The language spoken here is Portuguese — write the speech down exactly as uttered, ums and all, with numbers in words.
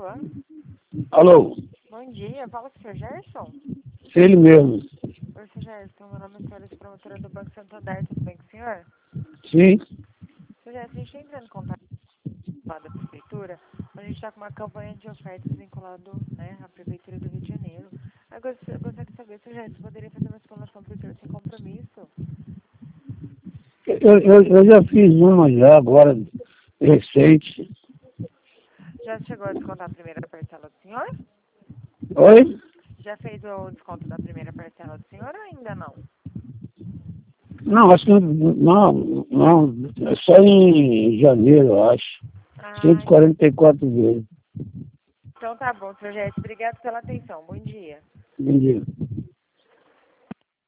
Alô? Alô? Bom dia, fala com o senhor Gerson? Ele mesmo. Oi, senhor Gerson, meu nome é Flores, promotora do Banco Santander, tudo bem com o senhor? Sim. Senhor Gerson, a gente está entrando em contato lá da Prefeitura, a gente está com uma campanha de ofertas vinculado, né, à Prefeitura do Rio de Janeiro. Eu gost- eu gostaria de saber, senhor Gerson, poderia fazer uma explanação para o senhor sem compromisso? Eu, eu, eu já fiz uma já agora, recente. Já chegou a descontar a primeira parcela do senhor? Oi? Já fez o desconto da primeira parcela do senhor ou ainda não? Não, acho que não, não, é só em janeiro, eu acho. Ah, cento e quarenta e quatro vezes. então tá bom, senhor Gerson, obrigado pela atenção, bom dia. Bom dia.